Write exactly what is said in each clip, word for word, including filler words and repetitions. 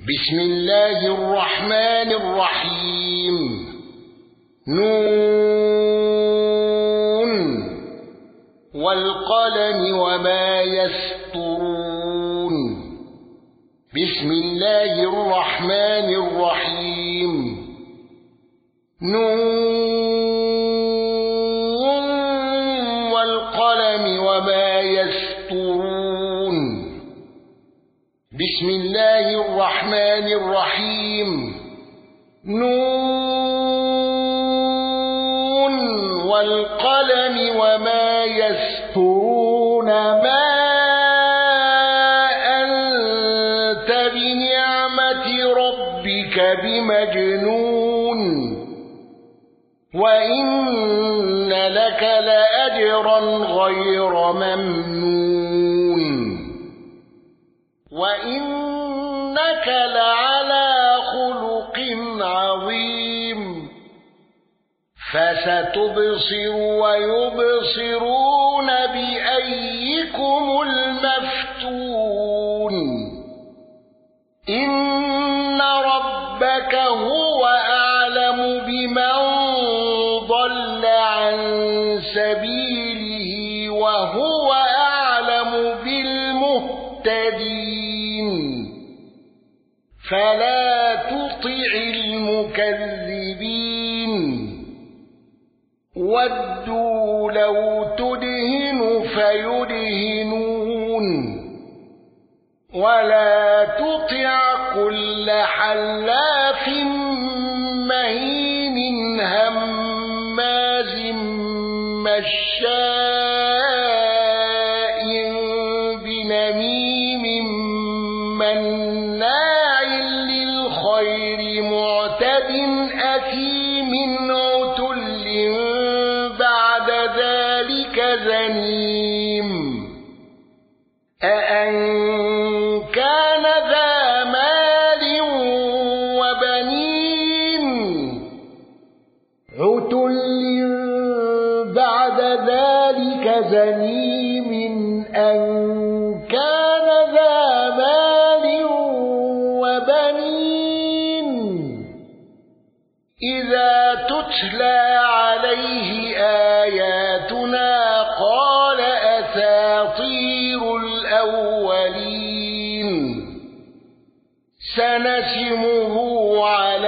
بسم الله الرحمن الرحيم. نون والقلم وما يسطرون. بسم الله الرحمن الرحيم. نون والقلم وما يسطرون. بسم الله الرحمن الرحيم. نون والقلم وما يسطرون. ما أنت بنعمة ربك بمجنون وإن لك لأجرا غير ممنون وإنك لعلى خلق عظيم. فستبصر ويبصرون بأيكم المفتون. إن ربك هو أعلم بمن ضل عن سبيله وهو أعلم بالمهتدين. فلا تطع المكذبين. ودوا لو تدهن فيدهنون. ولا تطع كل حلاف مهين هماز مشاء بنميم مناع للخير معتد أثيم عتل بعد ذلك زنيم. أأن كان ذا مال وبنين عتل بعد ذلك زنيم. أن كان ذا مال وبنين إذا تتلى عليه آياتنا قال أساطير الأولين. سنسمه على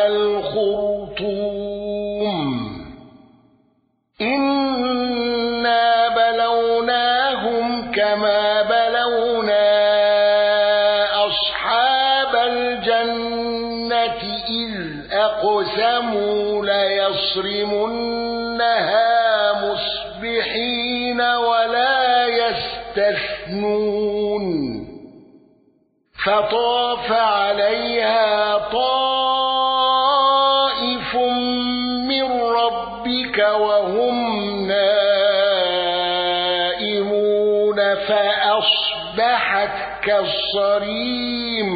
الخرطوم. إنا بلوناهم كما بلونا أصحاب الجنة إذ أقسموا ليصرمنها مصبحين ولا يستثنون. فطاف عليها طائف من ربك وهم نائمون فأصبحت كالصريم.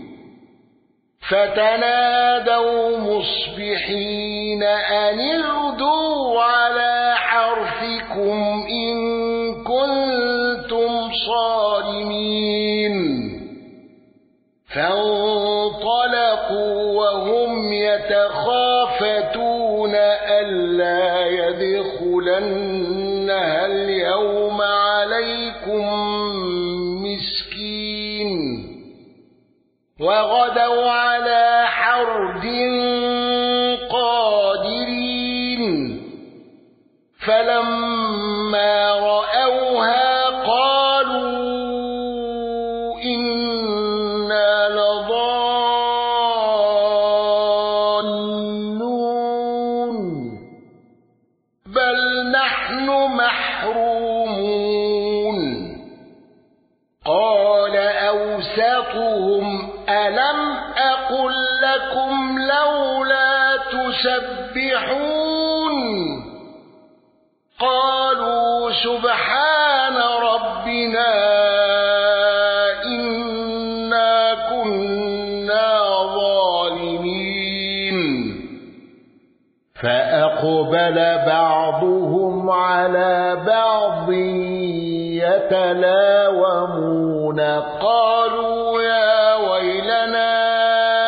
فتنادوا مصبحين أن اغدوا على حرثكم إن كنتم صارمين. فانطلقوا وهم يتخافتون ألا يدخلنها اليوم عليكم مسكين. وغدوا على حرد قادرين. فلما رأوها قالوا إنا لضالون بل نحن محرومون. قال أوسطهم ألم أقل لكم لولا تسبحون. قالوا سبحان ربنا إنا كنا ظالمين. فأقبل بعضهم على بعض يتلاومون. قالوا يا ويلنا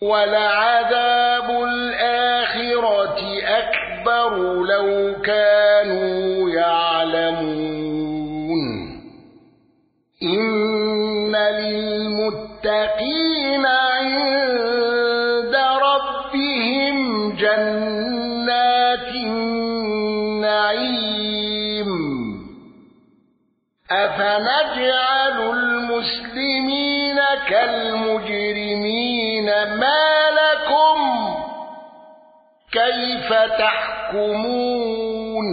ولعذاب الآخرة أكبر لو كانوا يعلمون إن للمتقين عند ربهم جنات النعيم أفنجعل المسلمين كالمجرمين ما لكم كيف تحكمون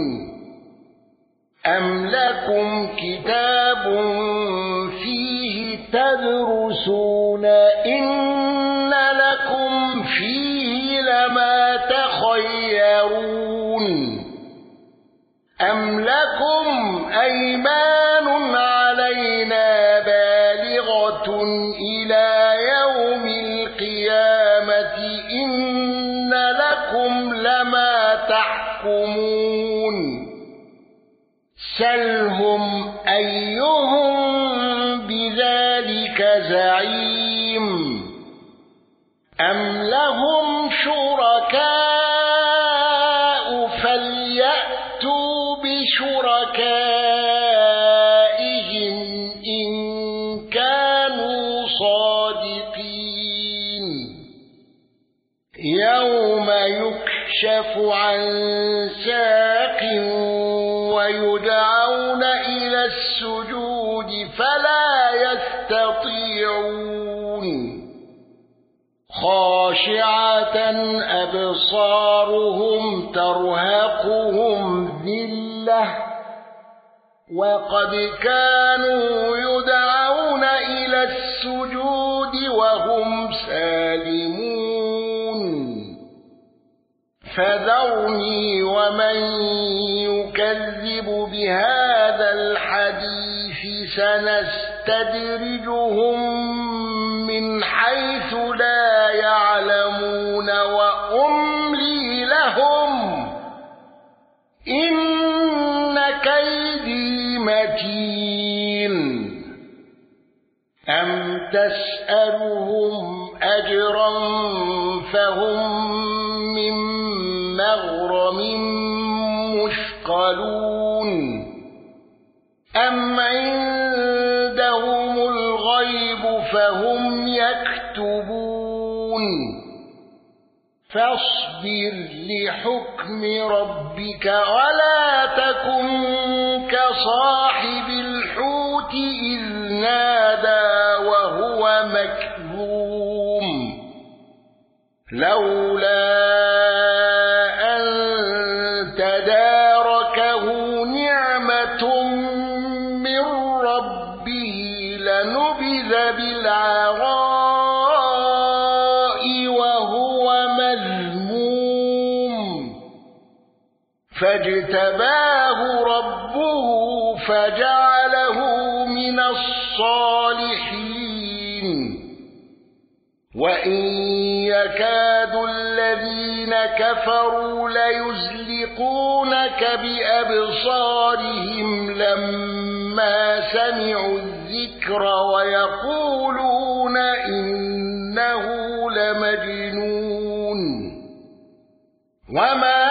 أم لكم كتاب فيه تدرسون إن لكم فيه لما تخيرون أم لكم أيمان علينا بالغة إلى يوم القيامة إن لكم لما تحكمون سلهم أيهم بذلك زعيم أم لهم شركاء فليأتوا بشركائهم إن كانوا صادقين يوم يكشف عن ساق ويدعون إلى السجود فلا يستطيعون خاشعة أبصارهم ترهقهم ذلة وقد كانوا يدعون إلى السجود وهم سالمون فذرني ومن يكذب بهذا الحديث سنستدرجهم من حيث لا يعلمون وأملي لهم إن كيدي متين أم تسألهم أجرا فهم من مغرم مثقلون أم عندهم الغيب فهم يكتبون فاصبر لحكم ربك ولا تكن كصاحب الحوت إذ نادى وهو مكظوم لولا أن تداركه نعمة من ربه لنبذ بالعراء وهو مذموم فاجتباه ربه فجعله من الصالحين وإن يكاد الذين كفروا ليزلقونك بأبصارهم لما سمعوا الذكر ويقولون إنه لمجنون وما